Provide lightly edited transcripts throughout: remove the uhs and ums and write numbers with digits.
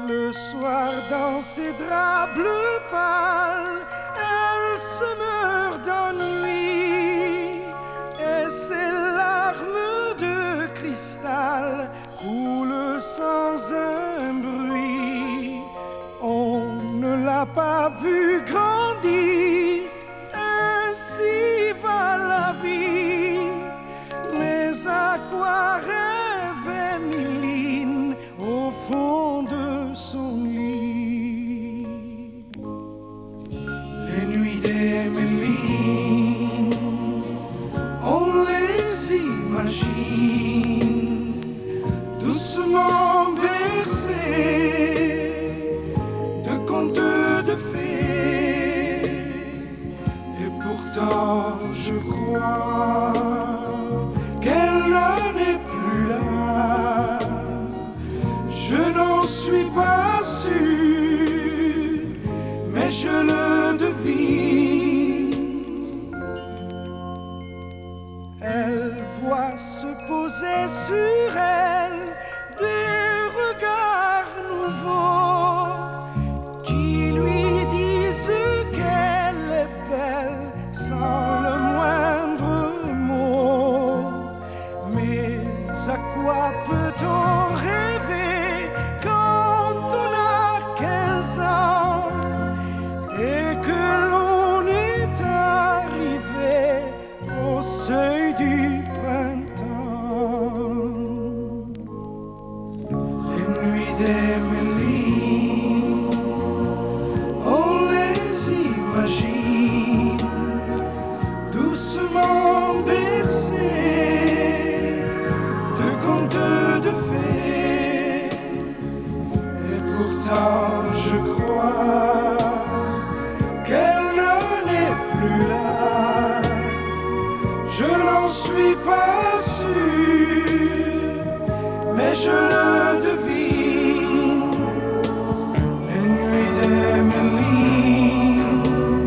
Le soir dans ses draps bleus pâles, elle se meurt d'ennui et ses larmes de cristal coulent sans un bruit. On ne l'a pas vue grandir, ainsi va la vie. Mais à quoi rêvait Méline au fond de son lit? Les nuits des Mélines, on les imagine doucement bercées de contes de fées. Et pourtant je crois qu'elle n'est plus là. Je n'en suis pas sûr, mais je le devine. Elle voit se poser sur elle des regards nouveaux qui lui disent qu'elle est belle sans le moindre mot. Mais à quoi peut-on rêver quand on a 15 ans et que l'on est arrivé au seuil du printemps? Les nuits des Mélines, on les imagine doucement bercées de contes de fées. Et pourtant je crois qu'elle n'est plus là. Je n'en suis pas sûr, mais je le devine. Les nuits des Mélines,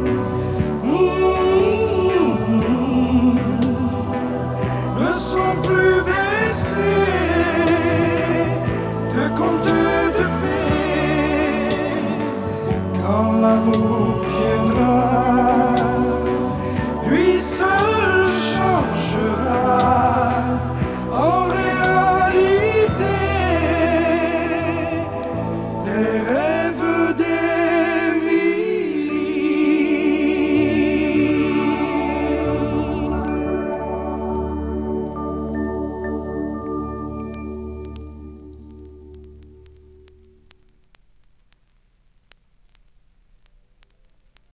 ne sont plus bercées de contes de fées. Quand l'amour